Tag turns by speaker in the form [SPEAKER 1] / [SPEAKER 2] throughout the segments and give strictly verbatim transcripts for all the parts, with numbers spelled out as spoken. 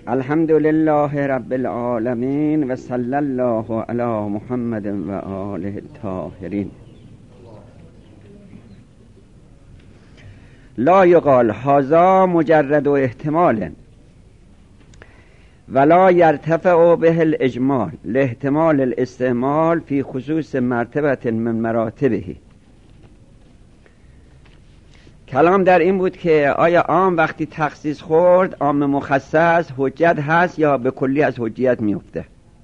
[SPEAKER 1] الحمد لله رب العالمین و صلی الله علی محمد و آله الطاهرین. لا یقال هذا مجرد احتمال ولا یرتفع به الاجمال لاحتمال الاستعمال فی خصوص مرتبه من مراتبه. کلام در این بود که آیا عام وقتی تخصیص خورد عام مخصص حجت هست یا به کلی از حجیت میفته؟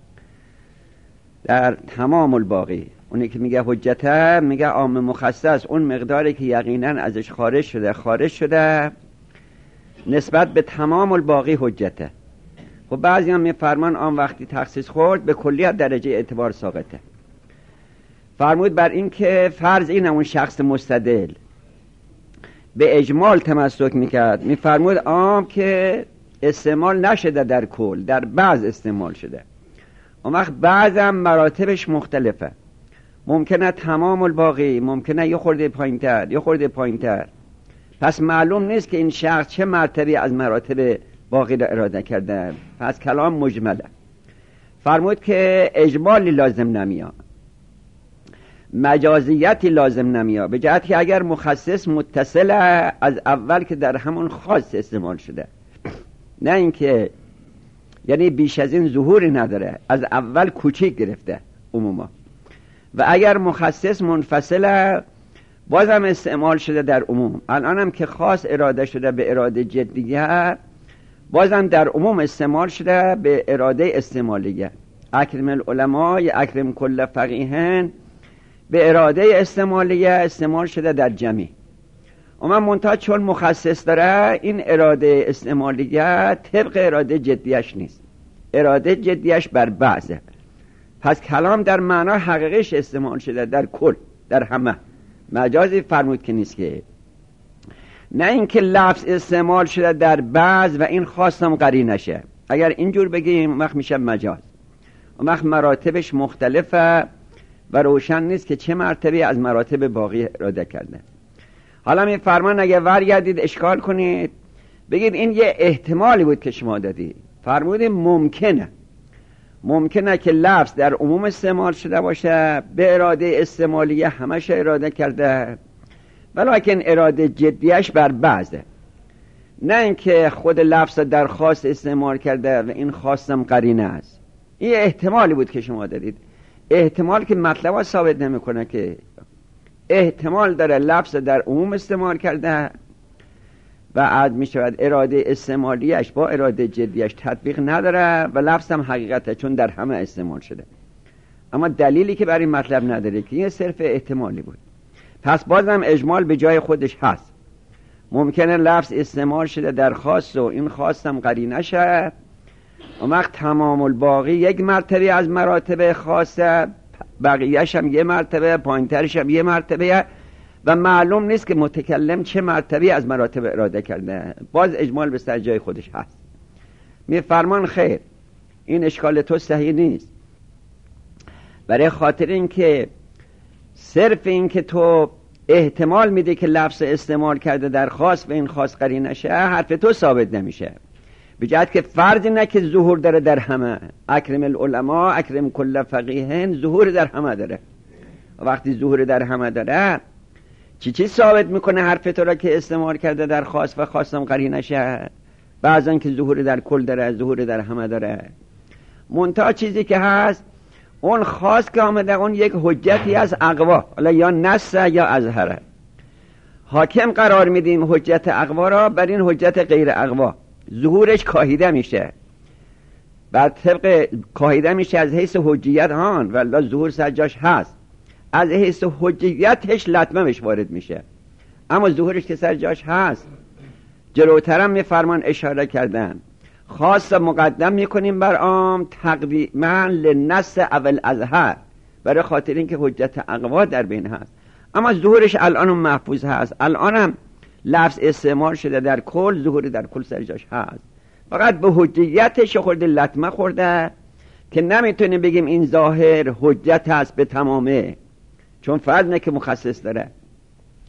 [SPEAKER 1] در تمام الباقی اونی که میگه حجته میگه عام مخصص اون مقداری که یقینا ازش خارج شده خارج شده نسبت به تمام الباقی حجته. خب بعضی هم میفرمان عام وقتی تخصیص خورد به کلیت درجه اعتبار ساقطه. فرمود بر این که فرض این اون شخص مستدل به اجمال تمسک میکرد، میفرمود عام که استعمال نشده در کل، در بعض استعمال شده. اون وقت بعضم مراتبش مختلفه، ممکنه تمام الباقی، ممکنه یه خورده پایین تر یه خورده پایین تر. پس معلوم نیست که این شخص چه مرتبه از مراتب باقی را اراده کرده. پس کلام مجمله. فرمود که اجمالی لازم نمیاد، مجازیتی لازم نمیاد، به جهت که اگر مخصص متصل از اول که در همون خاص استعمال شده، نه اینکه یعنی بیش از این ظهوری نداره، از اول کوچیک گرفته عموما، و اگر مخصص منفصل بازم استعمال شده در عموم. الان هم که خاص اراده شده به اراده جدیه، بازم در عموم استعمال شده به اراده استعمالیه. اکرم العلماء اکرم کل فقیهن به اراده استعمالیه استعمال شده در جمعی. اما منتها چون مخصص داره این اراده استعمالیه طبق اراده جدیش نیست، اراده جدیش بر بعضه. پس کلام در معنا حقیقیش استعمال شده در کل، در همه. مجازی فرمود که نیست، که نه اینکه لفظ استعمال شده در بعض و این خواستم قرینه شه. اگر اینجور بگیم وقت میشه مجاز، وقت مراتبش مختلفه و روشن نیست که چه مرتبه از مراتب باقی اراده کرده. حالا می فرمان اگه برگردید اشکال کنید بگید این یه احتمالی بود که شما دادید. فرمودید ممکنه ممکنه که لفظ در عموم استعمال شده باشه، به اراده استعمالیه همش اراده کرده، ولیکن اراده جدیش بر بعضه، نه اینکه خود لفظ در خاص استعمال کرده و این خاصم قرینه است. این احتمالی بود که شما دادید. احتمال که مطلب ثابت نمیکنه، که احتمال داره لفظ در عموم استعمال کرده و عد می شود اراده استعمالیش با اراده جدیش تطبیق نداره و لفظ هم حقیقته چون در همه استعمال شده. اما دلیلی که برای مطلب نداره، که این صرف احتمالی بود. پس بازم اجمال به جای خودش هست. ممکنه لفظ استعمال شده در خاص و این خاص هم قرینه شه، اون وقت تمام الباقی یک مرتبه از مراتب خاصه، بقیهش هم یه مرتبه، پایینترش هم یه مرتبه، و معلوم نیست که متکلم چه مرتبه از مراتب اراده کرده. باز اجمال به سر جای خودش هست. می فرمان خیر، این اشکال تو صحیح نیست، برای خاطر این که صرف این که تو احتمال میده که لفظ استعمال کرده در خاص و این خاص قرینه شه، حرف تو ثابت نمیشه، به جهت که فرض نه که ظهور داره در همه. اکرم العلماء اکرم کل فقیهن ظهور در همه داره. وقتی ظهور در همه داره، چی چی ثابت میکنه حرف تو را که استعمال کرده در خاص و خاصم قرینه شه؟ بعضن که ظهور در کل داره، ظهور در همه داره. منتها چیزی که هست اون خاص که آمده اون یک حجتی از اقوا، حالا یا نص یا اظهره. حاکم قرار میدیم حجت اقوا را بر این حجت غیر اقوا. ظهورش کاهیده میشه، بعد طبق کاهیده میشه از حیث حجیت هان، ولی ظهور سرجاش هست، از حیث حجیتش لطمهش وارد میشه، اما ظهورش که سرجاش هست. جلوترم میفرمان اشاره کردن خاص مقدم میکنیم بر عام تقدیما للنص اول اظهر، برای خاطر اینکه حجت اقوا در بین هست، اما ظهورش الان محفوظ هست. الانم لفظ استعمال شده در کل، ظهور در کل سرجاش هست، فقط به حجیتش خورده لطمه خورده که نمیتونیم بگیم این ظاهر حجت هست به تمامه، چون فرض نه که مخصص داره.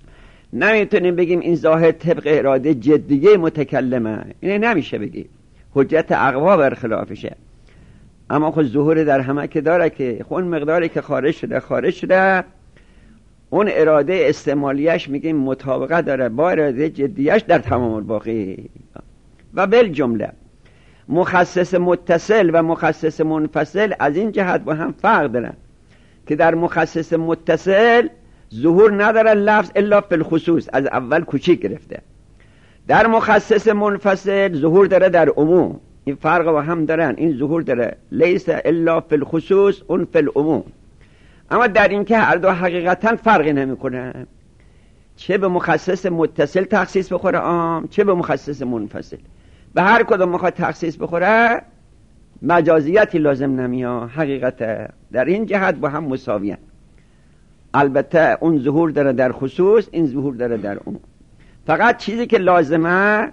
[SPEAKER 1] نمیتونیم بگیم این ظاهر طبق اراده جدیه متکلمه، اینه نمیشه بگیم. حجت اقوا برخلافشه. اما خود ظهور در همه که داره که خون مقداری که خارج شده خارج شده، اون اراده استعمالیش میگیم مطابقت داره با اراده جدیش در تمام الباقی. و بالجمله مخصص متصل و مخصص منفصل از این جهت با هم فرق دارن که در مخصص متصل ظهور نداره لفظ الا فی الخصوص، از اول کوچیک گرفته. در مخصص منفصل ظهور داره در عموم. این فرق با هم دارن، این ظهور داره لیس الا فی الخصوص، اون فی العموم. اما در این که هر دو حقیقتا فرقی نمیکنه، چه به مخصص متصل تخصیص بخوره عام، چه به مخصص منفصل. به هر کدوم میخواد تخصیص بخوره مجازیتی لازم نمیاد، حقیقت در این جهت با هم مساویه. البته اون ظهور داره در خصوص، این ظهور داره در عموم. فقط چیزی که لازمه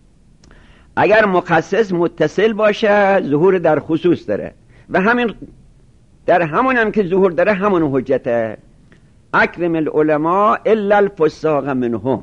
[SPEAKER 1] اگر مخصص متصل باشه ظهور در خصوص داره، و همین در همون هم که ظهور داره همون حجته. اکرم العلماء الا الفساق منهم،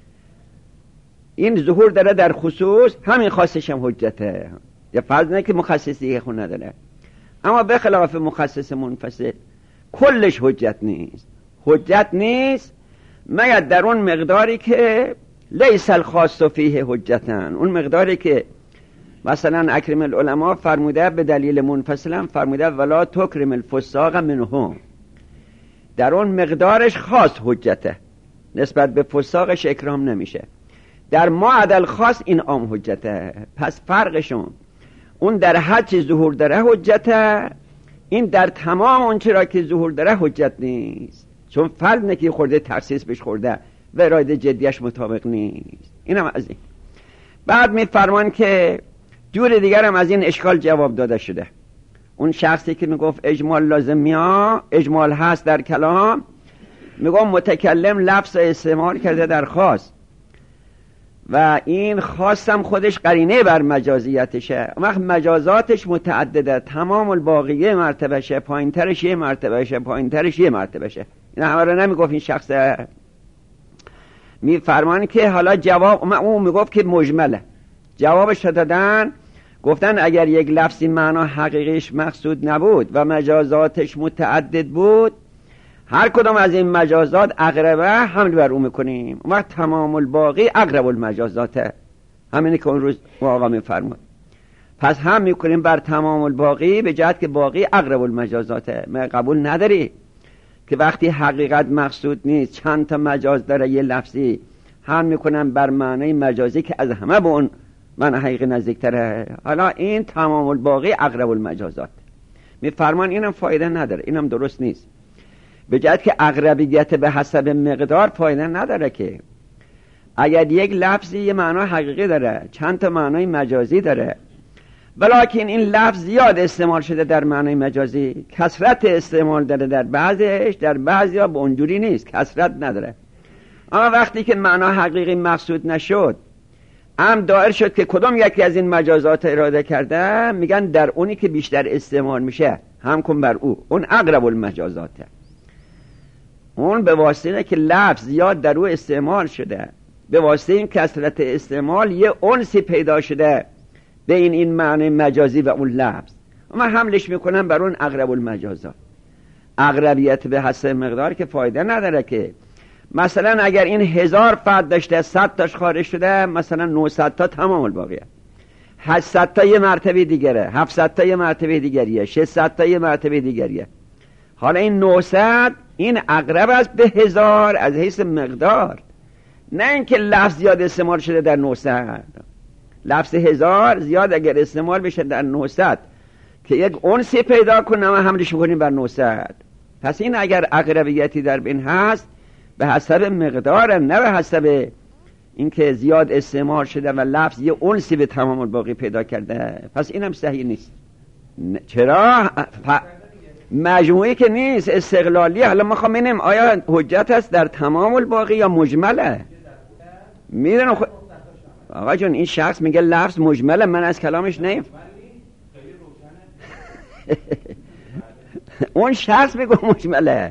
[SPEAKER 1] این ظهور داره در خصوص، همین خاصش هم حجته. یا فرض نه که مخصص دیگه خون نداره. اما به خلاف مخصص منفصل کلش حجت نیست، حجت نیست مگر در اون مقداری که لیس الخاص فیه حجتن، اون مقداری که مثلا اکرم العلماء فرموده به دلیل منفصلم فرموده ولا تکرم الفساق منهم، در اون مقدارش خاص حجته، نسبت به فساقش اکرام نمیشه. در ما عدل خاص این عام حجته. پس فرقشون اون در هر چیز ظهور داره حجته، این در تمام اون چرا که ظهور داره حجت نیست، چون فرد نکی خورده تخصیص بهش خورده و اراده جدیش مطابق نیست. اینم از این. بعد می فرمان که جور دیگر هم از این اشکال جواب داده شده. اون شخصی که میگفت اجمال لازم میاد، اجمال هست در کلام، میگم متکلم لفظ استعمال کرده در خاص و این خاصم خودش قرینه بر مجازیتشه. وقت مجازاتش متعدده، تمام الباقیه مرتبهشه، پایین ترش یه مرتبهشه، پایین ترش یه مرتبهشه. این همه رو نمیگفت این شخص. میفرمان که حالا جواب اون میگفت که مجمله، جوابش دادن گفتن اگر یک لفظی معنا حقیقیش مقصود نبود و مجازاتش متعدد بود، هر کدام از این مجازات اقربه حمل بر اون میکنیم، اون وقت تمام الباقی اقرب المجازاته. همینی که اون روز آقا میفرمود. پس هم میکنیم بر تمام الباقی به جهت که باقی اقرب المجازاته. ما قبول نداری که وقتی حقیقت مقصود نیست چند تا مجاز داره یه لفظی، هم میکنم بر معنی مجازی که از همه به اون معنی حقیقی نزدیکتره. حالا این تمام الباقی اقرب المجازات. میفرمان اینم فایده نداره، اینم درست نیست. به جهت که اقربیت به حسب مقدار فایده نداره که اگر یک لفظی یه معنی حقیقی داره چند تا معنی مجازی داره، ولیکن این لفظ زیاد استعمال شده در معنی مجازی، کثرت استعمال داره در بعضیش، در بعضی ها به اونجوری نیست، کثرت نداره. اما وقتی که معنی حقیقی مقصود نشد، هم دایر شد که کدام یکی از این مجازات اراده کرده، میگن در اونی که بیشتر استعمال میشه هم کن بر او، اون اقرب المجازاته. اون به واسطه که لفظ زیاد در او استعمال شده، به واسطه این کثرت استعمال یه انسی پیدا شده بین این معنی مجازی و اون لفظ، اما حملش میکنن بر اون اقرب المجازات. اقربیت به حسب مقدار که فایده نداره که مثلا اگر این هزار فرد داشته صد تاش خارج شده، مثلا نهصد تا تمام الباقیه، هشتصد تا یه مرتبه دیگره، هفتصد تا یه مرتبه دیگریه، ششصد تا یه مرتبه دیگریه. حالا این نهصد این اقرب است به هزار از حیث مقدار، نه اینکه لفظ زیاد استعمال شده در نهصد. لفظ هزار زیاد اگر استعمال بشه در نهصد که یک انسی پیدا کنه و حملش کنیم بر نهصد. پس این اگر اقربیتی در بین هست به حسب مقدار، نه به حسب اینکه زیاد استعمال شده و لفظ یه انسی به تمام الباقی پیدا کرده. پس اینم صحیح نیست. چرا؟ ف... مجموعی که نیست، استقلالی. حالا ما خواهم ببینیم آیا حجت است در تمام الباقی یا مجمله. میدونم خ... آقا جون این شخص میگه لفظ مجمله، من از کلامش نیم. اون شخص میگه مجمله.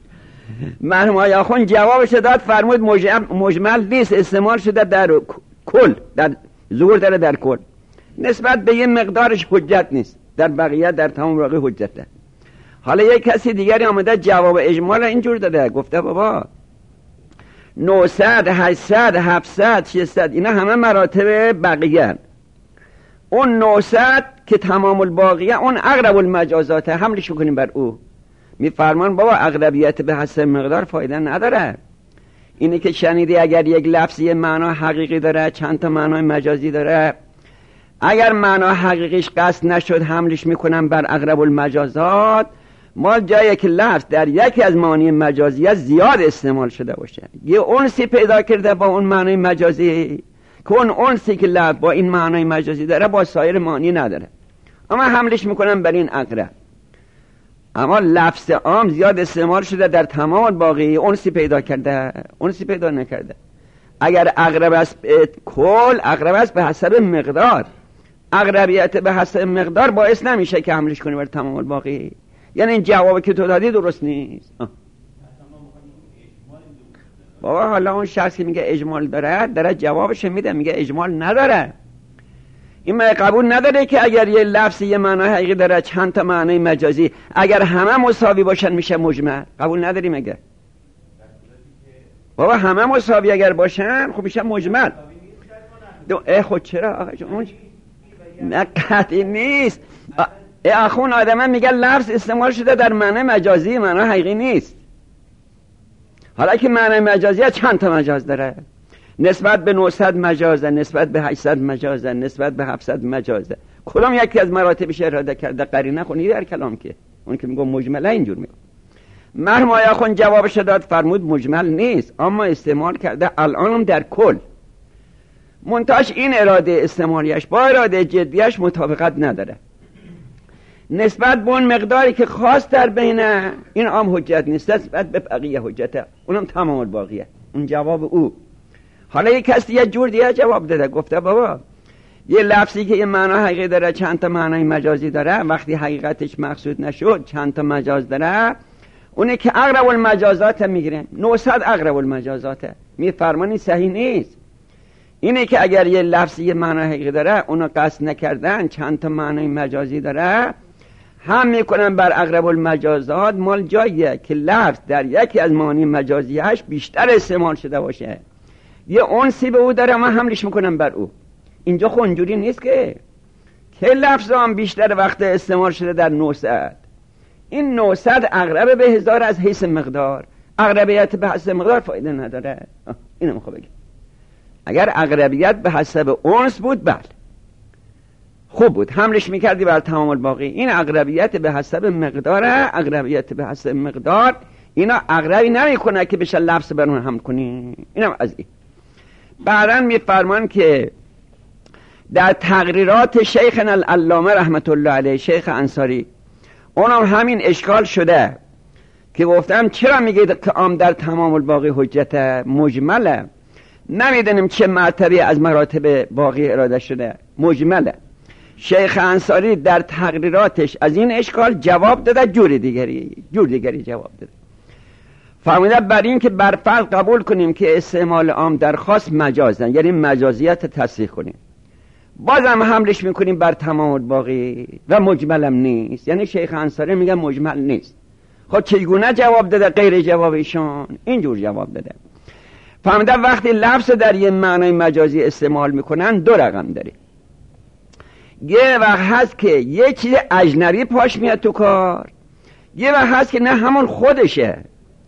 [SPEAKER 1] مرحوم آقا خون جوابش داد، فرمود مجمل نیست، استعمال شده در کل، در ظهور داره در کل، نسبت به یه مقدارش حجت نیست، در بقیه در تمام واقع حجته. حالا یک کسی دیگری آمده جواب اجمال اینجور داده، گفته بابا نهصد، هشتصد، هفتصد، ششصد اینا همه مراتب بقیه، اون نهصد که تمام الباقیه اون اقرب المجازات، حملش میکنیم بر او. میفرمان بابا اقربیت به حسب مقدار فایده نداره. اینی که شنیدی اگر یک لفظی معنا حقیقی داره چند تا معنای مجازی داره، اگر معنا حقیقیش قصد نشد حملش میکنم بر اقرب المجازات. ما جایی که لفظ در یکی از معانی مجازی زیاد استعمال شده باشه، یه انسی پیدا کرده با اون معنای مجازی که اون انسی که لفظ با این معنای مجازی داره با سایر معانی نداره، اما حملش میکنم بر این اقرب. اما لفظ عام زیاد استعمال شده در تمام باقی انسی پیدا کرده، انسی پیدا نکرده. اگر اقرب است به کل، اقرب است به حسب مقدار. اقربیت به حسب مقدار باعث نمیشه که حملش کنی بر تمام باقی. یعنی این جوابی که تو دادی درست نیست. آه. بابا حالا اون شخصی میگه اجمال داره، داره جوابش میده، میگه اجمال نداره. این قبول نداره که اگر یه لفظی یه معنی حقیقی داره چند تا معنی مجازی اگر همه مساوی باشن میشه مجمل. قبول نداری مگه؟ بابا همه مساوی اگر باشن خب میشه مجمل. دو ای خود چرا آقا جون؟ نه قطعی نیست. ای آخون آدمه میگه لفظ استعمال شده در معنی مجازی، معنی حقیقی نیست. حالا که معنی مجازی چند تا مجاز داره، نسبت به نهصد مجازه، نسبت به هشتصد مجازه، نسبت به هفتصد مجازه. کدام یکی از مراتبش اراده کرده قرینه خونی در کلام که اون که میگه مجمله اینجور میگه. مرحوم آیا خون جوابش داد، فرمود مجمل نیست اما استعمال کرده الانم در کل. منتاش این اراده استعمالیش با اراده جدیش مطابقت نداره. نسبت به اون مقداری که خاص در بینه این عام حجت نیست، نسبت به بقیه حجته، اونم تمام الباقیه. اون جواب او. حالا یک کسی یه جور دیگه جواب داده، گفته بابا یه لفظی که یه معنی حقیقی داره چند تا معنی مجازی داره، وقتی حقیقتش مقصود نشد چند تا مجاز داره، اونه که اقرب المجازات میگیرن. نهصد اقرب المجازاته. میفرمانی صحیح نیست. اینه که اگر یه لفظی یه معنی حقیقی داره اونو قصد نکردن چند تا معنی مجازی داره، هم میکنن بر اقرب المجازات. مال جاییه که لفظ در یکی از معانی مجازیش بیشتر استعمال شده باشه، یه انسی به او داره ما حملش میکنم بر او. اینجا خب اونجوری نیست که که لفظ هم بیشتر وقت استعمال شده در نهصد. این نهصد اقرب به هزار از حیث مقدار، اقربیت به حسب مقدار فایده نداره. اینو میخوام بگم. اگر اقربیت به حسب انس بود بله خوب بود، حملش میکردی بر تمام الباقی. این اقربیت به حسب مقداره، اقربیت به حسب مقدار اینا اقربی نمیکنه که بشه لفظ بر اون حمل کنی. اینم از این. بعداً میفرمان که در تقریرات شیخنا العلامه رحمت الله علیه، شیخ انصاری، اونم همین اشکال شده که گفتم چرا میگه که عام در تمام الباقی حجت مجمله، نمیدونیم چه مرتبه از مراتب باقی اراده شده، مجمله. شیخ انصاری در تقریراتش از این اشکال جواب داده، جور دیگری جور دیگری جواب داده. فرموده بر این که بر فرض قبول کنیم که استعمال عام در خاص مجازن، یعنی مجازیت تصحیح کنیم، بازم حملش میکنیم بر تمام الباقی و مجملم نیست. یعنی شیخ انصاری میگه مجمل نیست. خب چگونه جواب داده غیر جواب ایشان؟ اینجور جواب داده. فهمیده وقتی لفظ در یه معنای مجازی استعمال میکنن دو رقم داره. یه وقت هست که یه چیز اجنبی پاش میاد تو کار، یه وقت هست که نه همون خودشه،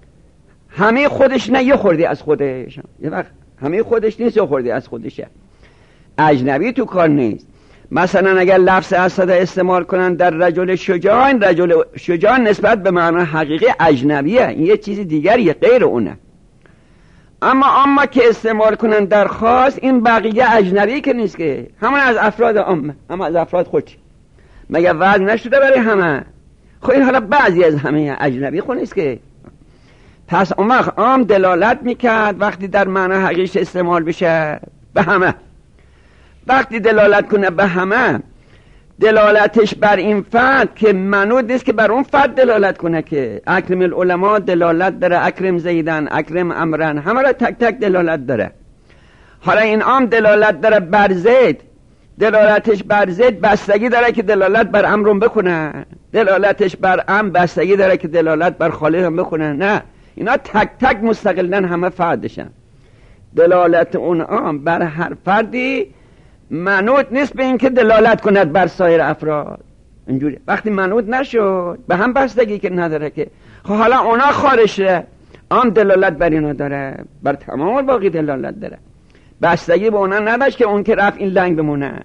[SPEAKER 1] همه خودش نه یه خورده از خودش، یه وقت همه خودش نیست یه خورده از خودشه، اجنبی تو کار نیست. مثلا اگر لفظ اسد استعمال کنن در رجل شجاع، این رجل شجاع نسبت به معنی حقیقی اجنبیه، این یه چیز دیگریه غیر اونه. اما اما که استعمال کنن در خاص، این بقیه اجنبی که نیست که، همون از افراد عامه، هم از افراد خود. مگه وضع نشده برای همه؟ خب این حالا بعضی از همه اجنبی خود نیست که. پس اون وقت عام دلالت میکرد وقتی در معنی حقیقیش استعمال بشه به همه. وقتی دلالت کنه به همه، دلالتش بر این فرد که منوط نیست که بر اون فرد دلالت کنه که اکرم العلماء دلالت داره، اکرم زیدن، اکرم امرن، همه را تک تک دلالت داره. حالا این عام دلالت داره بر زید، دلالتش بر زید بستگی داره که دلالت بر امرم بکنه، دلالتش بر ام بستگی داره که دلالت بر خالق هم بکنه. نه، اینا تک تک مستقلن همه فردشن. دلالت اون عام بر هر فردی منوط نیست به این که دلالت کند بر سایر افراد. اینجوری وقتی منوط نشد به هم بستگی که نداره که. خب حالا اونا خارشه، عام دلالت بر اینا داره، بر تمام باقی دلالت داره، بستگی به اونا نداشت که اون که رفت این لنگ بمونه.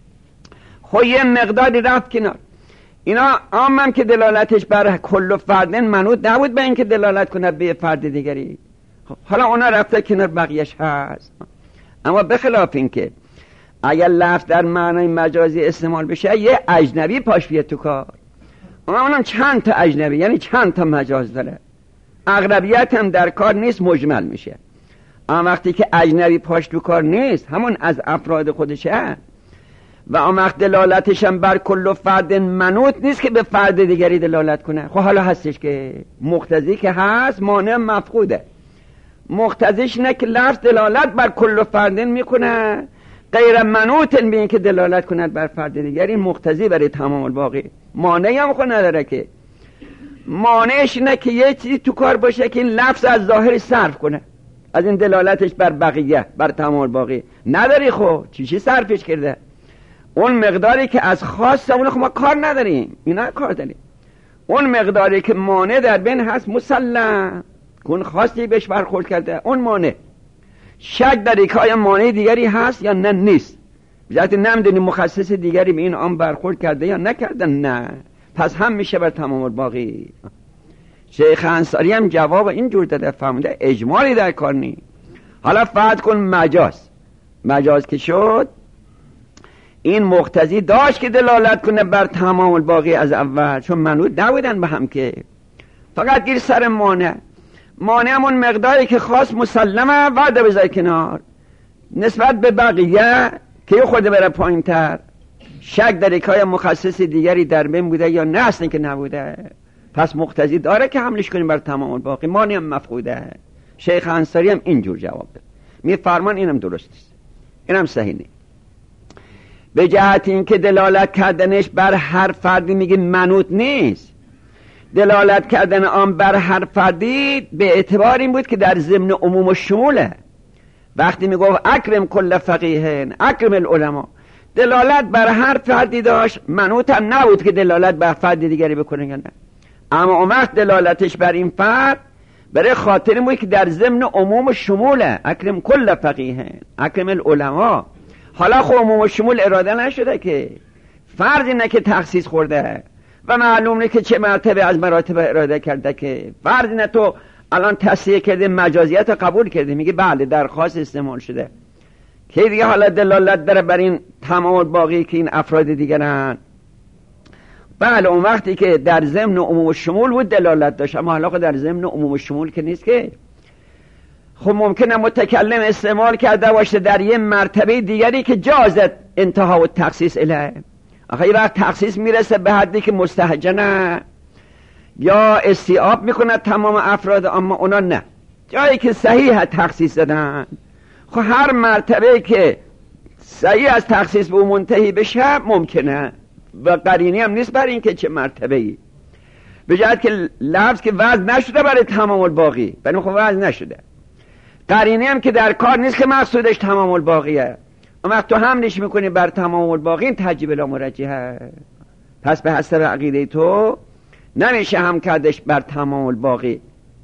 [SPEAKER 1] خب یه مقداری رفت کنار. اینا عام هم که دلالتش بر کل فردن منوط نبود به این که دلالت کند به فرد دیگری. خب حالا اونا رفته کنار، بقیهش هست. اما بخلاف این که اگر لفظ در معنای مجازی استعمال بشه یه اجنبی پاش بیاد تو کار، اونم چند تا اجنبی، یعنی چند تا مجاز داره، اغلبیت هم در کار نیست، مجمل میشه. اما وقتی که اجنبی پاش تو کار نیست، همون از افراد خودشه، و اما وقت دلالتش هم بر کل فرد منوط نیست که به فرد دیگری دلالت کنه. خب حالا هستش که مقتضی که هست، مانع مفقوده. مقتضیش نه که لفظ دلالت بر کل فرد میکنه، غیر منوط به این که دلالت کند بر فرد دیگری، مقتضی برای تمام الباقی. مانعی هم خود نداره که. مانعش نه که یه چیزی تو کار باشه که این لفظ از ظاهر صرف کنه، از این دلالتش بر بقیه، بر تمام الباقی نداری. خب چی چی صرفش کرده؟ اون مقداری که از خاصه اون خب ما کار نداریم، اینا کار داریم. اون مقداری که مانع در بین هست مسلم، اون خاصی بهش برخورد کرده، اون مانع. شک در اینکه آیا مانع دیگری هست یا نه نیست. بذات نمیدونی مخصص دیگری به این عام برخورد کرده یا نکرده، نه، پس هم میشه بر تمام الباقی. شیخ انصاری هم جواب این جور داده، فهمیده اجمالی در کار نیست. حالا فرض کن مجاز، مجاز که شد، این مقتضی داشت که دلالت کنه بر تمام الباقی از اول، چون منوط نبودن به هم که، فقط گیر سر مانع. مانع همون مقداری که خاص مسلمه وعده بذار کنار، نسبت به بقیه که خود بره پایین تر. شک در اینکه مخصص دیگری در بین بوده یا نه، اصلا که نبوده، پس مقتضی داره که حملش کنیم بر تمام الباقی، مانع هم مفقوده. شیخ انصاری هم اینجور جواب ده. می فرمان اینم درست است، اینم صحیح نیست. به جهت این که دلالت کردنش بر هر فردی میگه منوط نیست. دلالت کردن آن بر هر فردی به اعتبار این بود که در ضمن عموم و شموله. وقتی میگفت اکرم کل فقیهن اکرم العلماء، دلالت بر هر فردی داشت، منوط هم نبود که دلالت بر فرد دیگری بکنه یا نه. اما اون وقت دلالتش بر این فرد برای خاطر بود که در ضمن عموم و شموله، اکرم کل فقیهن اکرم العلماء. حالا خب عموم و شمول اراده نشده که، فرض اینه که تخصیص خورده و معلوم نه که چه مرتبه از مراتب اراده کرده که. فرض اینه تو الان تصحیح کرده، مجازیت قبول کرده، میگه بله درخواست استعمال شده، که دیگه حالا دلالت داره بر این تمام باقی که این افراد دیگرن. بله اون وقتی که در ضمن عموم و شمول بود دلالت داشت، اما حالا در ضمن عموم و شمول که نیست که. خب ممکنه متکلم استعمال کرده باشه در یه مرتبه دیگری که جازت انتها و تخصیص اله. آخه یه وقت تخصیص میرسه به حدی که مستهجنه یا استیعاب میکنه تمام افراد، اما اونا نه، جایی که صحیح تخصیص دادن. خب هر مرتبه که صحیح از تخصیص به منتهی بشه ممکنه، و قرینی هم نیست بر این که چه مرتبه ای، به جهت که لفظ که وضع نشده برای تمام الباقی، برای خب وضع نشده. قرینی هم که در کار نیست که مقصودش تمام الباقیه، اما وقت تو حملش میکنی بر تمام الباقی، این تجیب لا مرجحه. پس به حسب عقیده تو نمیشه هم کردش بر تمام الباقی.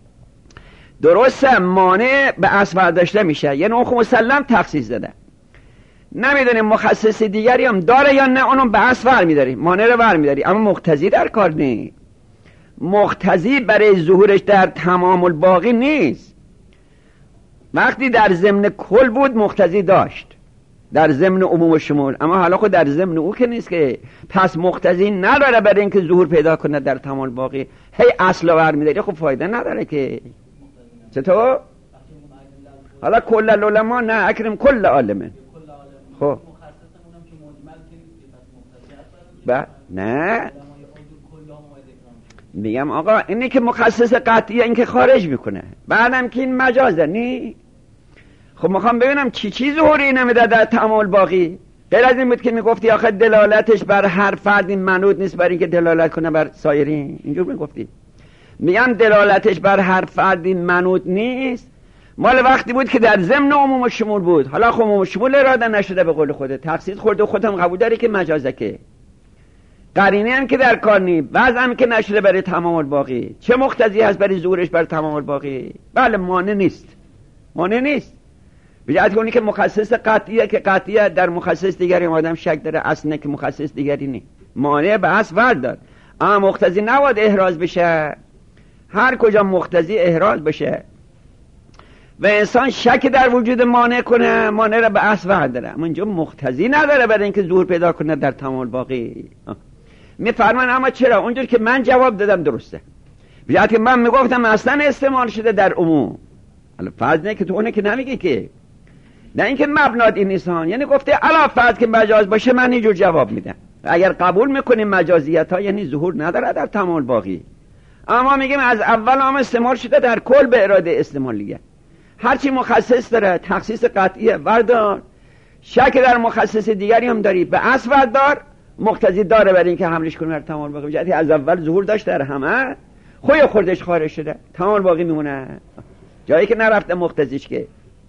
[SPEAKER 1] درسته مانع به اصل برداشته میشه، یعنی اون خب مسلم تخصیص داده، نمیدونیم مخصص دیگری هم داره یا نه، اونم به اصل ور میداری، مانع رو ور میداری، اما مقتضی در کار نیست. مقتضی برای ظهورش در تمام الباقی نیست. وقتی در ضمن کل بود مقتضی داشت، در ضمن عموم و شمول، اما حالا خود در ضمن او که نیست که، پس مقتضی نداره برای اینکه ظهور پیدا کنه در تمام الباقی. هی اصل ور میداری، خب فایده نداره که. چطور؟ حالا کل العلماء نه، اکرم کل عالمه. خب با نه میگم آقا اینی که مخصص قطعیه، این که خارج میکنه، بعدم که این مجازه نی. خب میخوام ببینم چی چی ظهوری نمیده در تمام باقی. غیر از این بود که میگفتی آخه دلالتش بر هر فردی منوط نیست برای اینکه دلالت کنه بر سایرین. اینجور میگفتی. میگم دلالتش بر هر فردی منوط نیست مال وقتی بود که در ضمن عموم و شمول بود. حالا خب عموم و شمول اراده نشده به قول خودت، تخصیص خورده و خودم قبول داری که مجازکه، قرینه هم که در کار نی، وضع هم که نشده برای تمام الباقی. چه مقتضی هست برای ظهورش بر تمام الباقی؟ بله مانع نیست، مانع نیست. بجهت کنی که مخصص قطعیه که قطعیه در مخصص دیگری آدم شک داره، اصلا که مخصص دیگری نی، مانع به اصل ورد داد. اما مقتضی نباید احراز بشه، هر کجا مقتضی احراز بشه و انسان شک در وجود مانع کنه، مانع را به اصل ورد داره، اما اینجا مقتضی نداره برای اینکه ظهور پیدا کنه در تمام الباقی. میفرمان اما چرا؟ اونجور که من جواب دادم درسته. بجهت که من میگفتم اصلا استعمال شده در عموم. حالا فرض نه که تو اونه که نمیگی که، نه اینکه مبنات این نیستان، یعنی گفته علا فرض که مجاز باشه من اینجور جواب میدم. اگر قبول میکنیم مجازیت ها یعنی ظهور نداره در تمام الباقی، اما میگیم از اول هم استعمال شده در کل به اراده استعمالیه. هرچی مخصص داره تخصیص قطعیه وردار، شک در مخصص دیگری هم داری به اصل وردار، مقتضی داره برای اینکه حملش کنه بر تمام الباقی. بجهتی از اول ظهور داشت در همه، خوی خوردش خارج شده، تمام الباقی میمونه جایی که نرفته مقتضیش که.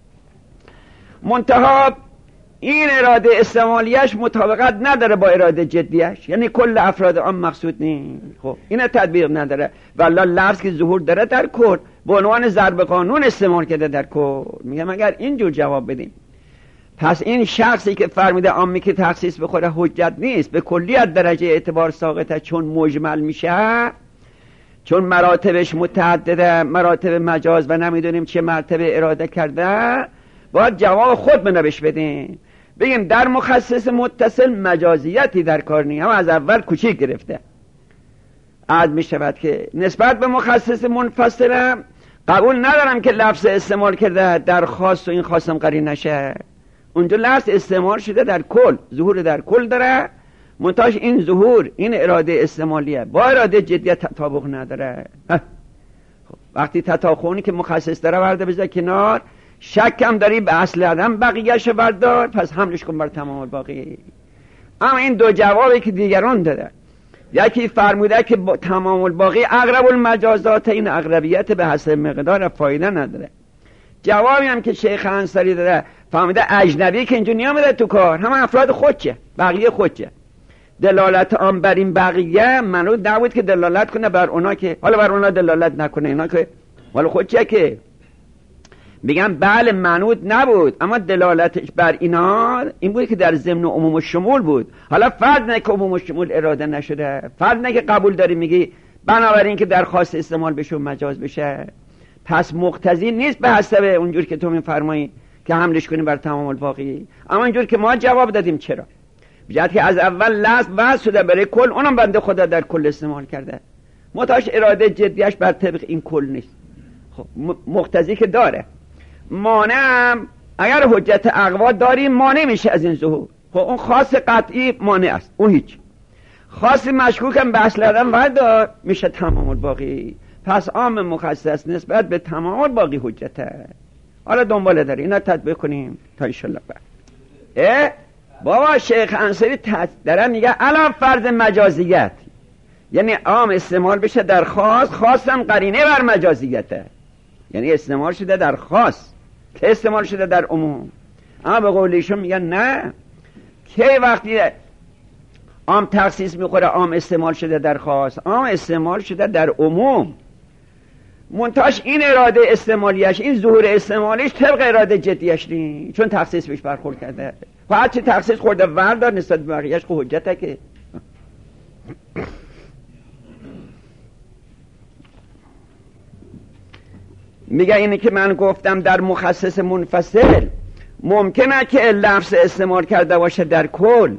[SPEAKER 1] منتها این اراده استعمالیش مطابقت نداره با اراده جدیش، یعنی کل افراد آن مقصود نیست. خب این تطبیق نداره، والله لفظ که ظهور داره در کل به عنوان ضرب قانون استعمال کرده در کل. میگم اگر اینجور جواب بدیم پس این شخصی که فرمیده عامی که تخصیص بخوره حجت نیست، به کلیت درجه اعتبار ساقطه، چون مجمل میشه، چون مراتبش متعدده، مراتب مجاز و نمیدونیم چه مرتبه اراده کرده، باید جواب خود بنبش بدیم، بگیم در مخصص متصل مجازیتی در کار نیم، از اول کوچیک گرفته. عاد می شود که نسبت به مخصص منفصل قبول ندارم که لفظ استعمال کرده در خاص و این خاصم قرین نشه. اونجا لفظ استعمال شده در کل، ظهور در کل داره، منتاش این ظهور این اراده استعمالیه با اراده جدیت تطابق نداره. وقتی تطابقونی که مخصص داره ورده بذار کنار، شک هم داری به اصل آدم بقیه‌اش بردار، پس حملش کن بر تمام الباقی. اما این دو جوابی که دیگران داده، یکی فرموده که تمام الباقی اقرب المجازات، این اقربیت به حسب مقدار فایده نداره. جوابی هم که شیخ انصاری داده فرموده اجنبی که اینجا نیامده تو کار، همه افراد خودشه، بقیه خودشه، دلالت آن بر این بقیه منو نبود که دلالت کنه بر اونا که حالا بر اونا دلالت نکنه، اینا که حالا خودشه که میگم بله منوط نبود، اما دلالتش بر اینا این بود که در ضمن عموم و شمول بود. حالا فرض نه که عموم و شمول اراده نشده، فرض نه که قبول داری میگی بنابراین که در خاص استعمال بشه و مجاز بشه، پس مقتضی نیست به حسب اونجور که تو میفرمایی که حملش کنیم بر تمام الباقی. اما اینجور که ما جواب دادیم چرا؟ بجد که از اول لفظ وضع شده برای کل، اونم بنده خدا در کل استعمال کرده، متاش اراده جدیش بر طبق این کل نیست. خب مقتضی که داره، مانع اگر حجت اقوا داریم مانع میشه از این ظهور. خب اون خاص قطعی مانع است، اون هیچ. خاص مشکوک هم به اصل آدم وردار میشه تمام الباقی. پس عام مخصص نسبت به تمام الباقی حجته. حالا دنباله داری اینا تطبیق کنیم تا انشالله بعد. اه بابا شیخ انصاری داره میگه علا فرض مجازیت، یعنی عام استعمال بشه در خاص، خاص هم قرینه بر مجازیته، یعنی استعمال شده در خاص که استعمال شده در عموم. اما به قول ایشون میگن نه، که وقتی عام تخصیص میخوره عام استعمال شده در خاص، عام استعمال شده در عموم، منتاش این اراده استعمالیش، این ظهور استعمالیش طبق اراده جدیش نی، چون تخصیص بهش برخورد کرده. و هرچی تخصیص خورده وردار نسبت به بقیهش که حجته که. میگه اینی که من گفتم در مخصص منفصل ممکنه که لفظ استعمال کرده باشه در کل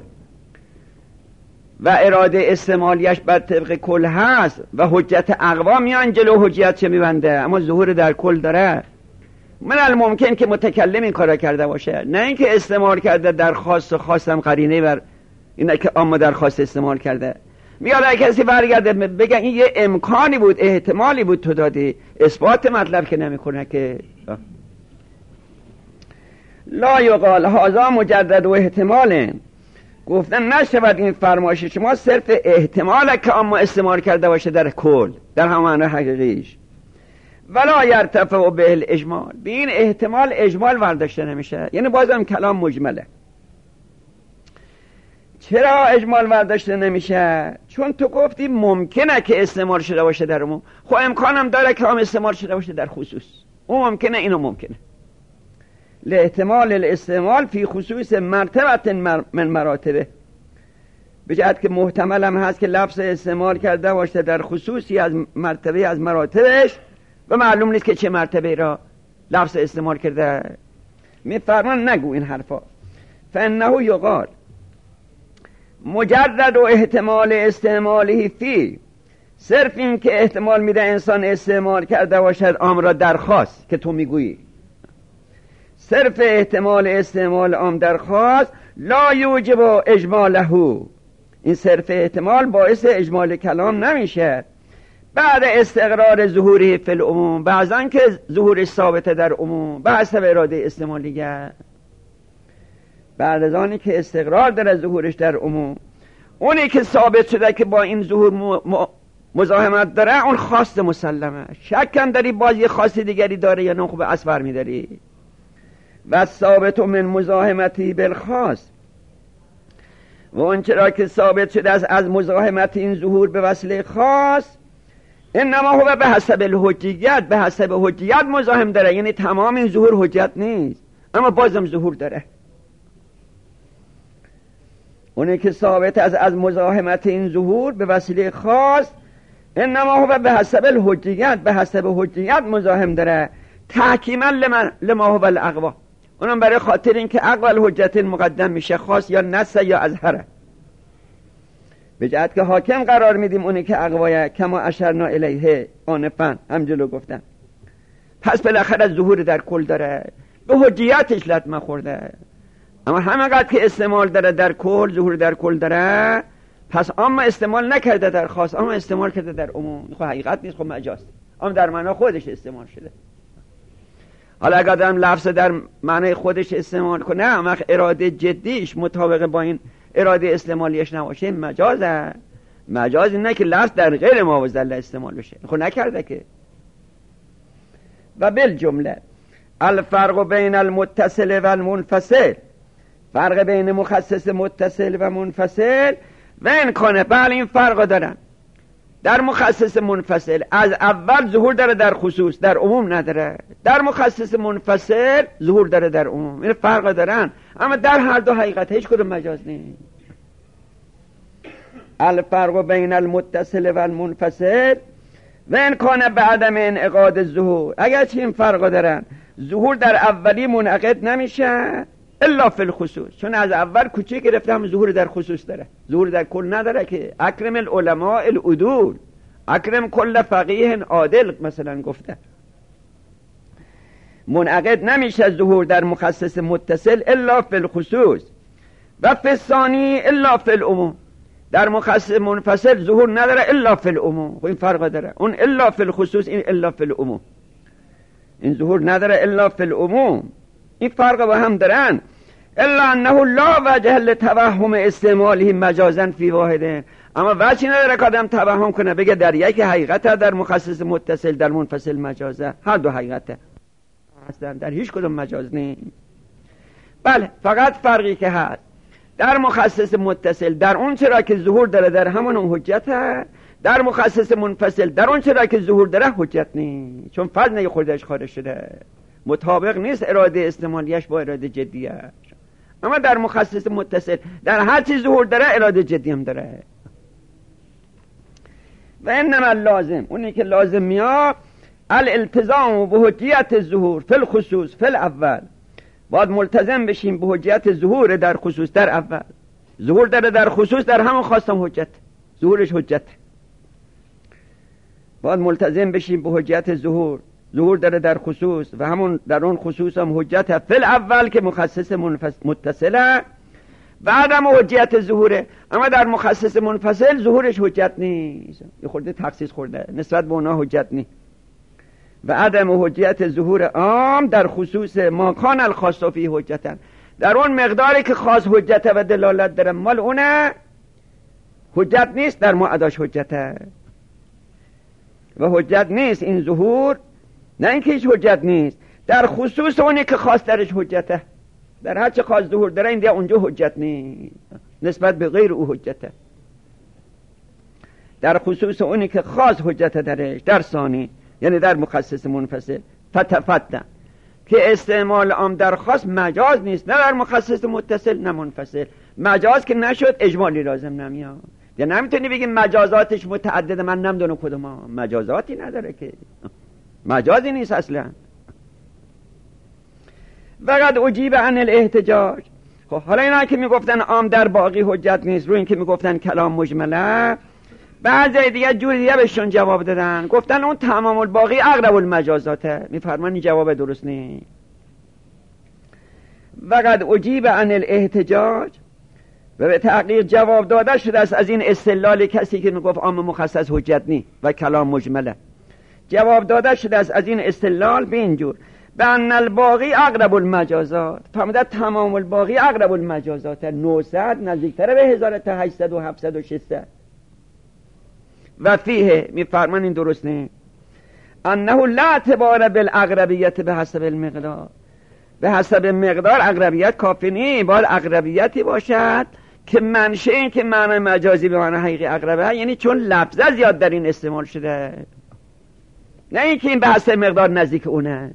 [SPEAKER 1] و اراده استعمالیش بر طبق کل هست و حجت اقوا میان جلو حجت چه میبنده، اما ظهور در کل داره. من الممکن که متکلم این کارا کرده باشه، نه اینکه استعمال کرده در خاص و خاصم قرینه بر اینه که اما در خاص استعمال کرده. میاد اگه کسی برگرده بگه این یه امکانی بود، احتمالی بود تو دادی، اثبات مطلب که نمیکنه که. لا یقال هذا مجرد و احتمال، گفتن نشود این فرمایش شما صرف احتمال که اما استعمال کرده باشه در کل، در همه معنی حقیقیش. ولا یرتفع به الاجمال، به این احتمال اجمال برداشته نمیشه، یعنی بازم کلام مجمله. چرا اجمال برداشته نمیشه؟ چون تو گفتی ممکنه که استعمال شده باشه در عموم، خب امکانم داره که هم استعمال شده باشه در خصوص، اون ممکنه اینو ممکنه. لاحتمال الاستعمال فی خصوص مرتبه من مراتبه، به جهت که محتمل هم هست که لفظ استعمال کرده باشه در خصوصی از مرتبه از مراتبش و معلوم نیست که چه مرتبه را لفظ استعمال کرده. میفرمان نگو این حرفا. فانه یقال مجرد و احتمال استعمالی فی، صرف این که احتمال میده انسان استعمال کرده باشد عام را درخواست که تو میگویی، صرف احتمال استعمال عام درخواست لا یوجب اجماله، این صرف احتمال باعث اجمال کلام نمیشه بعد استقرار ظهوری فی العموم، بعضن که ظهورش ثابته در عموم به حسب اراده استعمالیه، بعد از آنی که استقرار داره ظهورش در عموم، اونی که ثابت شده که با این ظهور م... م... مزاحمت داره اون خواست مسلمه، شکم داری بازی خاص دیگری داره یا نه، خوب اصفر میداری. و ثابت من مزاحمتی بالخاص، و اون چرا که ثابت شده از از مزاحمت این ظهور به وسیله خاص، انما هو به حسب الحجیت، به حسب حجیت مزاحم داره، یعنی تمام این ظهور حجت نیست اما بازم ظهور داره. اونی که ثابت از از مزاحمت این ظهور به وسیله خاص، انما هو به حسب الحجیت، به حسب حجیت مزاحم داره، تحکیما لما لما هو الاقوی، اونم برای خاطر این که اقوى الحجت مقدم میشه، خاص یا نص یا اظهره، به جهت که حاکم قرار میدیم اونی که اقوایه، کما اشرنا الیه آنفا، هم جلو گفتم. پس بالاخره ظهور در کل داره، به حجیتش لطمه خورده، اما همینقدر که استعمال داره در کل، ظهور در کل داره، پس اما استعمال نکرده در خاص، اما استعمال کرده در عموم. خب حقیقت نیست، خب مجاز، اما در معنی خودش استعمال شده. حالا اگر دارم لفظ در معنی خودش استعمال کنه، اما اراده جدیش مطابق با این اراده استعمالیش نباشه، مجازه. مجاز اینه که لفظ در غیر ماوزل استعمال بشه، خب نکرده که. و بالجمله الفرق بین المتصل و المنفصل، فرق بین مخصص متصل و منفصل و این کنه، بله این فرق دارن. در مخصص منفصل از اول ظهور داره در خصوص، در عموم نداره. در مخصص منفصل ظهور داره در عموم، این فرق دارن، اما در هر دو حقیقت هیچ کدوم مجاز نیست. الفرق بین المتصل و المنفصل و این کنه بعدم انعقاد الظهور، اگرچه این فرق دارن، ظهور در اولی منعقد نمیشه الا فی الخصوص، چون از اول کوچه گرفتم ظهور در خصوص داره، ظهور در کل نداره که. اکرم العلماء العدول، اکرم کل فقیه عادل مثلا گفته. منعقد نمیشه ظهور در مخصص متصل الا فی الخصوص و فی الثانی الا فی العموم، در مخصص منفصل ظهور نداره الا فی العموم. این فرق داره، اون الا فی الخصوص، این الا فی العموم، این ظهور نداره الا فی العموم. این فرق با هم دارن. الا انه لا وجه لتوهم استعماله مجازا فی واحد، اما وجهی نداره که آدم توهم کنه بگه در یک حقیقت در مخصص متصل، در منفصل مجازه، هر دو حقیقته اصلا در هیچ کدوم مجاز نیست. بله فقط فرقی که هست در مخصص متصل، در اون چرا که ظهور داره در همون حجته، در مخصص منفصل در اون چرا که ظهور داره حجت نیست، چون فضل خودش خارج شده، مطابق نیست اراده استعمالیش با اراده جدیه. اما در مخصص متصل در هر چیز ظهور داره اراده جدی هم داره. و انما لازم، اونی که لازم میاد الالتزام به حجیت ظهور فی الخصوص فی الاول، باید ملتزم بشیم به حجیت ظهور در خصوص در اول. ظهور داره در خصوص، در همون خواستم حجت، ظهورش حجت، باید ملتزم بشیم به حجیت ظهور. ظهور داره در خصوص و همون در اون خصوص هم حجت فی الاول که مخصص متصله، بعدم حجیت ظهوره، اما در مخصص منفصل ظهورش حجت نیست، یه خورده تخصیص خورده نسبت به اونها حجت نیست. و عدم حجیت ظهور عام در خصوص ما کان الخاص فی حجتا، در اون مقداری که خاص حجت و دلالت داره مال اونه حجت نیست، در ما اداش حجته و حجت نیست این ظهور، نه اینکه هیچ حجت نیست، در خصوص اونی که خاص درش حجته، در هر چه خاص ظهور داره این دیگه اونجا حجت نیست، نسبت به غیر او حجته، در خصوص اونی که خاص حجت درش در ثانی، یعنی در مخصص منفصل. فتفتن که استعمال عام در خاص مجاز نیست، نه در مخصص متصل نه منفصل. مجاز که نشد اجمالی لازم نمیاد، یا نمیتونی بگی مجازاتش متعدده، من نمیدونم کدوم ها، مجازاتی نداره که، مجازی نیست اصلا. فقط اجیب عن الاحتجاج. خب حالا اینا که میگفتن عام در باقی حجت نیست، روی این که میگفتن کلام مجمله، بعضی دیگه جور دیگه بهشون جواب دادن، گفتن اون تمام الباقی اقرب المجازاته. میفرمان این جواب درست نیست. فقط اجیب عن الاحتجاج، و به تحقیق جواب داده شده است از این استدلال کسی که میگفت عام مخصص حجت نیست و کلام مجمله. جواب داده شده است از این استدلال به اینجور به ان الباقی اقرب المجازات. فهمیده تمام الباقی اقرب المجازات، نهصد نزدیکتره به هزار تا هشتصد و هفتصد و ششصد. و فیه میفرمان این درست نیست، انه لا اعتبار بالاقربیت به حسب المقدار. به حسب مقدار اقربیت کافی نیست، باید اقربیتی باشد که منشأ این که معنی مجازی به معنی حقیقی اقربه، یعنی چون لفظه زیاد در این استعمال شده، نه اینکه این به حسب مقدار نزدیک اونه.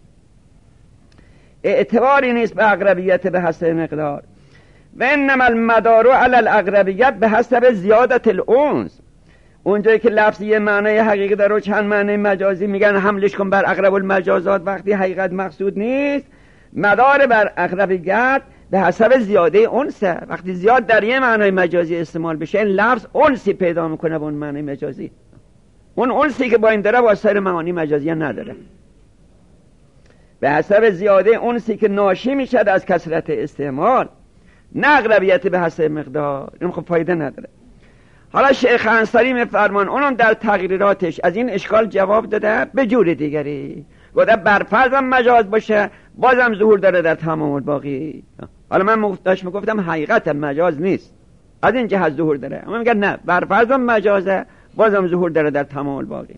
[SPEAKER 1] اعتباری نیست به اقربیت به حسب مقدار. و انما المدار علی الاقربیت به حسب زیادت الانس. اونجایی که لفظی معنی حقیقی داره و چند معنی مجازی میگن حملش کن بر اقرب المجازات، وقتی حقیقت مقصود نیست. مدار بر اقربیت به حسب زیاده انسه، وقتی زیاد در یه معنی مجازی استعمال بشه این لفظ انسی پیدا میکنه به اون معنی مجازی، اون انسی که با این داره با سایر معانی مجازی نداره. به حسب زیاده انسی که ناشی میشد از کثرت استعمال، نه اقربیت به حسب مقدار. این خب فایده نداره. حالا شیخ انصاری میفرمان اونم در تقریراتش از این اشکال جواب داده به جور دیگری، گفته برفرض هم مجاز باشه بازم ظهور داره در تمام الباقی. حالا من مفتاش میگفتم حقیقت مجاز نیست، از این جهت ظهور داره، اما میگه نه برفرض هم مجازه بازم ظهور داره در تمام الباقی.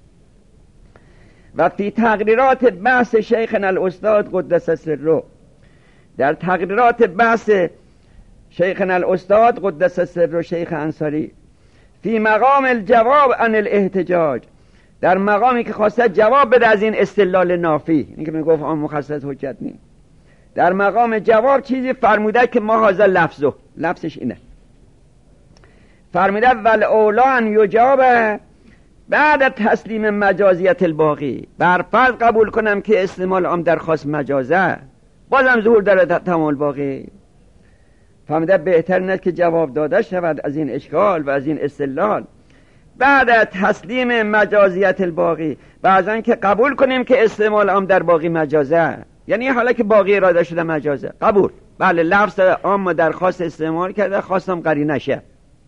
[SPEAKER 1] و فی تقریرات بحث شیخنا الاستاد قدس سره، در تقریرات بحث شیخنا الاستاد قدس سره شیخ انصاری، فی مقام الجواب عن الاحتجاج، در مقامی که خواسته جواب بده از این استدلال نافی، این که میگفت عام مخصص حجت نیست، در مقام جواب چیزی فرموده که ما هذا لفظه، لفظش اینه، فرموده والاولا ان یجاب بعد تسلیم مجازیت الباقی. برفرض قبول کنم که استعمال عام در خاص مجازه بازم ظهور داره تمام الباقی، فهمیده بهتر نیست که جواب داده شود از این اشکال و از این استدلال بعد تسلیم مجازیت الباقی، بعضن که قبول کنیم که استعمال عام در باقی مجازه، یعنی حالا که باقی اراده شده مجازه قبول، بله لفظ عام در خاص استعمال کرده خاصم قرینه شه.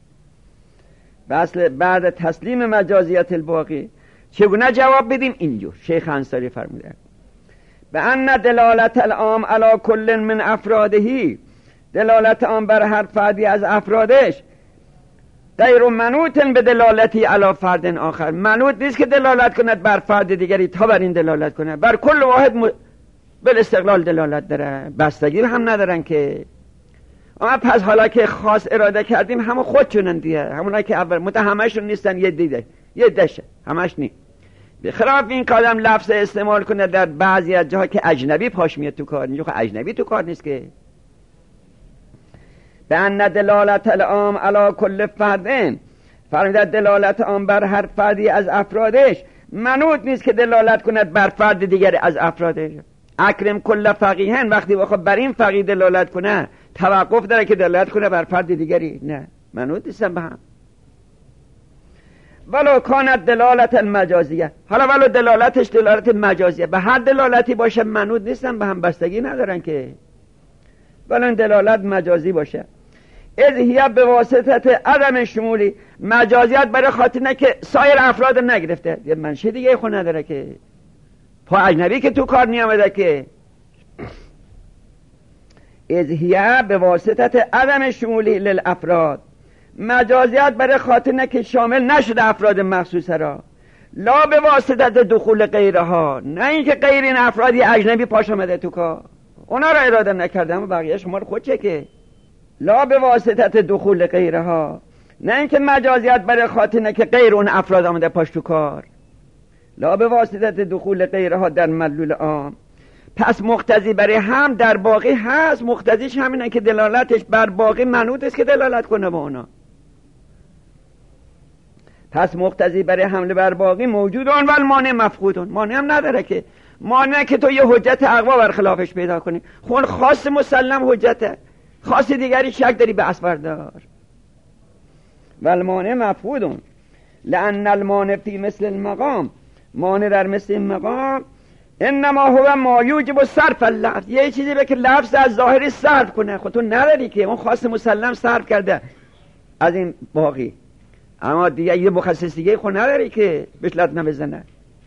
[SPEAKER 1] بس بعد تسلیم مجازیت الباقی چگونه جواب بدیم؟ اینجور شیخ انصاری فرموده به ان دلالت العام علی کل من افرادهی، دلالت عام بر هر فردی از افرادش غیر منوط به دلالتی علی فرد آخر، منوط نیست که دلالت کند بر فرد دیگری تا بر این دلالت کند، بر کل واحد م... بالاستقلال دلالت داره، بستگی هم ندارن که. اما پس حالا که خاص اراده کردیم همه خودشونن دیگه، همونایی که اول مت همشون نیستن، یه دیده یه دشه همش نی، بخلاف این که آدم لفظ استعمال کنه در بعضی از جاها که اجنبی پاش میاد تو کار، اینجا که اجنبی تو کار نیست که. به ان دلالت العام علی کل فرد، فرموده دلالت عام بر هر فردی از افرادش منوط نیست که دلالت کند بر فرد دیگری از افرادش. اکرم کل فقیهن، وقتی بخواد بر این فقیه دلالت کنه توقف داره که دلالت کنه بر فرد دیگری، نه منوط نیستن به هم. ولو کانت دلالت المجازیه، حالا ولو دلالتش دلالت مجازیه، به هر دلالتی باشه منوط نیستن به هم، بستگی ندارن که، ولو دلالت مجازی باشه. از هی به واسطه عدم شمولی، مجازیت برای خاطر نه که سایر افراد نگرفته، یه منشه دیگه خود نداره که، پا اجنبی که تو کار نیامده که اذهیه به واسطت عدم شمولی للافراد، مجازیت برای خاطر نه که شامل نشده افراد مخصوصه را، لا به واسطت دخول غیرها، نه اینکه غیر این افرادی اجنبی پاش آمده تو کار اونا را اراده نکردم و بقیه شما رو خود چه که لا به واسطت دخول غیرها، نه اینکه مجازیت برای خاطر نه که غیر اون افراد آمده پاش تو کار، لا به واسطت دخول غیرها در مدلول عام. پس مقتضی برای هم در باقی هست، مقتضیش همینه که دلالتش بر باقی منوط است که دلالت کنه با اونا. پس مقتضی برای حمله بر باقی موجود اون ول مانع مفقودون، مانع هم نداره که مانع که تو یه حجت اقوا برخلافش پیدا کنی. خون خاص مسلم حجته، خاص دیگری شک داری به اصبر دار. ول مانع مفقودون لأن المانع فی مثل المقام، مانع در مثل این مقام انما هو ما یوجب صرف اللفظ، یه چیزی به که لفظ از ظاهری صرف کنه. خود تو نداری که اون خاص مسلم صرف کرده از این باقی، اما دیگه یه مخصص دیگه خود نداری که بهش لطمه بزنه.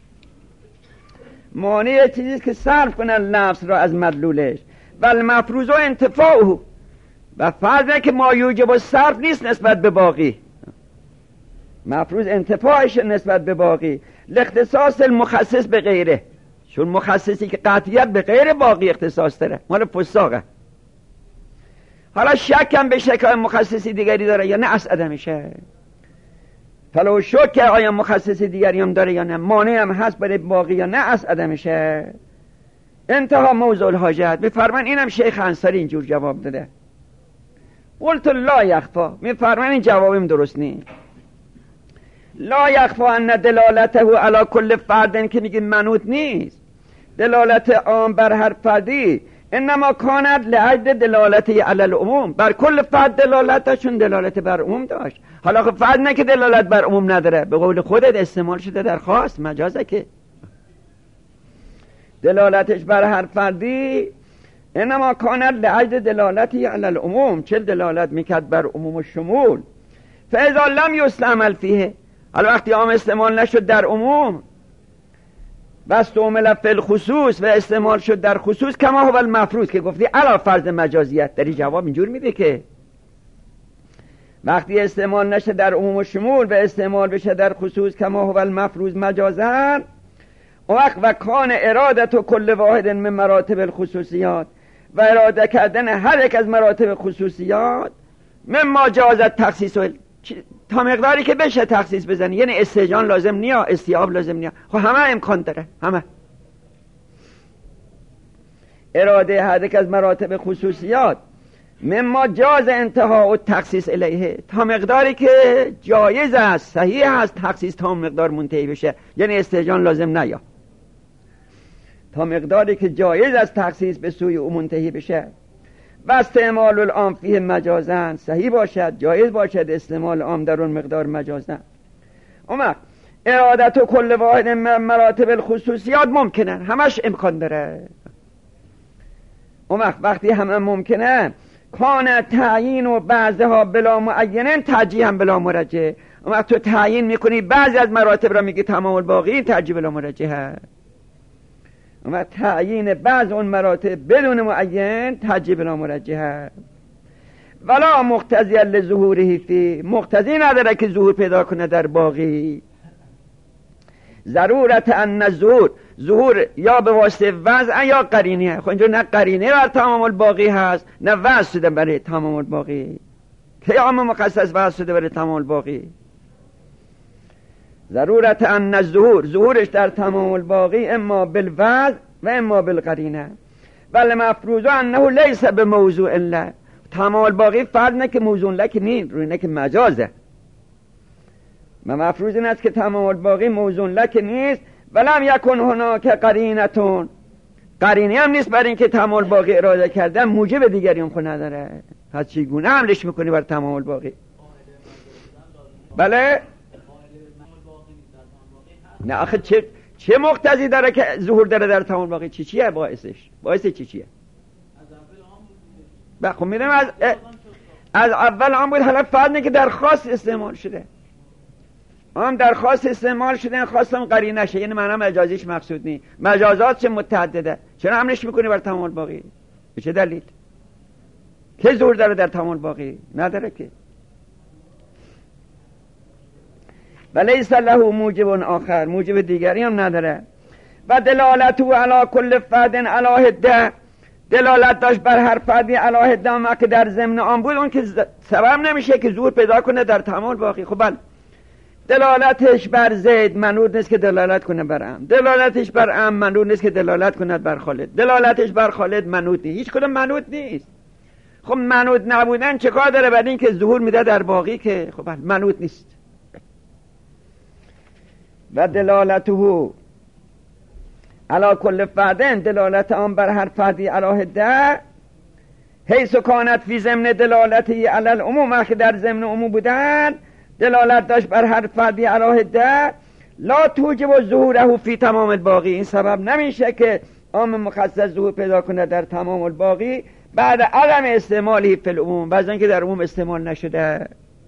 [SPEAKER 1] مانع یه چیزی که صرف کنه لفظ را از مدلولش. ول مفروض و انتفاعه، و فرض که ما یوجب صرف نیست نسبت به باقی، مفروض انتفاعش نسبت به باقی، لاختصاص المخصص به غیره، چون مخصصی که قطعیت به غیر باقی اختصاص داره مال فساقه. حالا شکم به شکای مخصصی دیگری داره یا نه از عدمشه، فلو شک که آیا مخصصی دیگری هم داره یا نه، مانع هم هست برای باقی یا نه از عدمشه. انتها موضوع الحاجت. میفرمان اینم شیخ انصاری اینجور جواب داده، قلت لا یخفا، میفرمان این جوابیم درست نیست. لا یخفا ان دلالته علی کل فرد، که میگه منوط نیست دلالت عام بر هر فردی، انما کانت لعجل دلالتی علی العموم، بر کل فرد دلالتشون دلالت بر عموم داشت. حالا خب فرد نه که دلالت بر عموم نداره، به قول خودت استعمال شده در خاص مجازه که دلالتش بر هر فردی، انما کانت لعجل دلالتی علی العموم، چه دلالت میکرد بر عموم و شمول. فاذا لم یستعمل فیه، حالا وقتی عام استعمال نشد در عموم، بس استعمل فی الخصوص و استعمال شد در خصوص، کما هو المفروض که گفتی علا فرض مجازیت، داری جواب اینجور میده که وقتی استعمال نشه در عموم و شمول و استعمال بشه در خصوص کما هو المفروض مجازن، وقت و کان ارادت و کل واحد من مراتب الخصوصیات، و اراده کردن هر یک از مراتب خصوصیات مما جازت تخصیص و تا مقداری که بشه تخصیص بزنی، یعنی استهجان لازم نیا، استیاب لازم نیا، خب همه امکان داره، همه اراده هر یک از مراتب خصوصیات مما جاز انتها و تخصیص الیه، تا مقداری که جایز است صحیح است تخصیص تا مقدار منتهی بشه، یعنی استهجان لازم نیا، تا مقداری که جایز است تخصیص به سوی او منتهی بشه. و استعمال العام فیه مجازن، صحیح باشد جایز باشد استعمال عام در اون مقدار مجازن. اما ارادت و کل واحد مراتب الخصوصیات ممکنه، همش امکان داره. اما وقتی همه ممکنه، کان تعیین و بعضها بلا معینن ترجیح هم بلا مرجح. اما تو تعیین میکنی بعضی از مراتب را میگی تمام الباقی ترجیح بلا مرجح، اما تعیین بعض اون مراتب بدون معین ترجیح بلا مرجح. ولا مقتضی لظهوره فی، مقتضی نداره که ظهور پیدا کنه در باقی. ضرورت ان ظهور، ظهور یا به واسطه وضع یا قرینه، خب اینجا نه قرینه بر تمام الباقی هست نه وضع شده برای تمام الباقی، که عام مخصص وضع شده برای تمام الباقی. ضرورت ان ظهور، ظهورش در تمام الباقی اما بالوضع و اما بالقرینه. ولی مفروض انه لیس به موضوع الا، تمام الباقی فرض نه که موضوع لک نیست، روی نه که مجازه. و مفروض این است که تمام الباقی موضوع لک نیست. ولم یکن هناک قرینتون، قرینه هم نیست برای اینکه تمام الباقی اراده کردن موجب دیگری هم خود نداره. پس چگونه حملش میکنی بر تمام الباقی؟ بله نه آخه چه چه مقتضی داره که ظهور داره در تمام باقی؟ چی چیه باعثش؟ باعث چی چیه؟ خب میدونم از از اول عام بود، حالا فرض نه که در خاص استعمال شده. هم در خاص استعمال شدن، خواستم قرینه شه، یعنی معنی مجازیش مقصود نی. مجازات چه متعدده، چرا حملش میکنی بر تمام الباقی؟ به چه دلیل؟ که زور داره در تمام الباقی؟ نداره که. ولیس له موجب آخر، موجب دیگری هم نداره. و دلالته علی کل فرد علی حده، دلالت داشت بر هر فردی علی حده، ما که در ضمن آن بود، اون که سبب نمیشه که زور پیدا کنه در تمام الباقی. خب بله، دلالتش بر زید منوط نیست که دلالت کنه بر ام، دلالتش بر ام منوط نیست که دلالت کنه بر خالد، دلالتش بر خالد منوط نیست، هیچ کدوم منوط نیست. خب منوط نبودن چه کار داره؟ بعد این که ظهور میده در باقی که خب منوط نیست. و دلالته علی کل فردن، دلالت آن بر هر فردی علی حده، حیث کانت فی ضمن دلالتی علی العموم، که در ضمن عموم بودن دلالت داشت بر هر فردی علی حده، لا توجب ظهوره فی تمام الباقی، این سبب نمیشه که عام مخصص ظهور پیدا کنه در تمام الباقی بعد عدم استعمالی فی العموم، بعضی که در عموم استعمال نشده.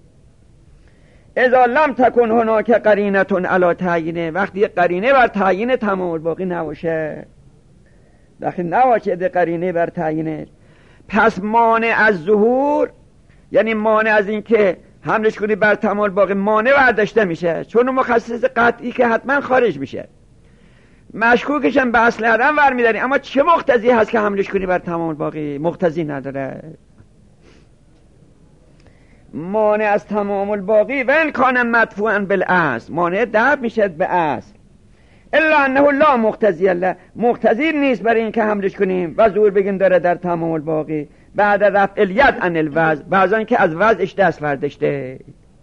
[SPEAKER 1] اذا لم تکن هناک قرینتون علی تعیینه، وقتی قرینه بر تعیین تمام الباقی نباشه، وقتی نباشه ده قرینه بر تعیینه، پس مانع از ظهور، یعنی مانع از این که حملش کنی بر تمام الباقی، مانع برداشته میشه، چون مخصص قطعی که حتما خارج میشه. مشکوکش هم به اصل عدم ور میداری، اما چه مقتضی هست که حملش کنی بر تمام الباقی؟ مقتضی نداره. مانع از تمام الباقی و ان کان مدفوعا بالاصل، مانع دفع میشه به اصل، الا انه لا مقتضی له، مقتضی نیست برای این که حملش کنیم و ظهور بگیم داره در تمام الباقی بعد رفع الید عن الوضع، بعضان که از وضعش دست برداشته.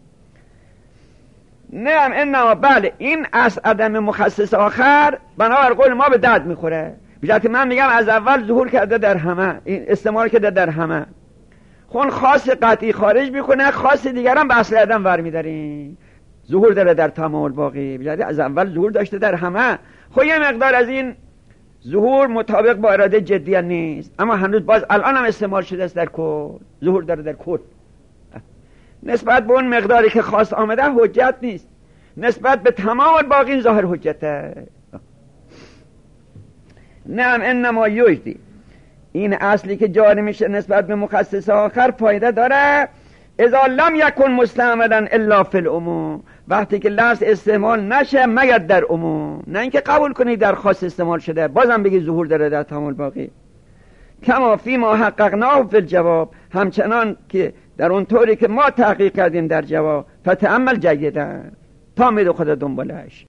[SPEAKER 1] نه انما بله، این از عدم مخصص آخر بنابر قول ما به درد میخوره. بجاتی من میگم از اول ظهور کرده در همه، این استعمال کرده در همه، خون خاص قطعی خارج میکنه، خاص دیگرم به اصل عدم ور میداریم، ظهور داره در تمام الباقی. بجاتی از اول ظهور داشته در همه، خب یه مقدار از این ظهور مطابق با اراده جدی نیست، اما هنوز باز الان هم استعمال شده است در کل، ظهور داره در کل. نسبت به اون مقداری که خاص آمده حجت نیست، نسبت به تمام الباقی ظاهر حجته. نعم انما یجدی، این اصلی که جاری میشه نسبت به مخصص آخر فایده داره. اذا لم یکن مستعملا الا فی العموم، وقتی که لفظ استعمال نشه مگر در عموم، نه اینکه قبول کنی در خاص استعمال شده بازم بگی ظهور داره در تمام الباقی. کما فی ما حققناه فی الجواب، همچنان که در اون طوری که ما تحقیق کردیم در جواب. فتأمل جیدا، تا میدو خدا دنبالش.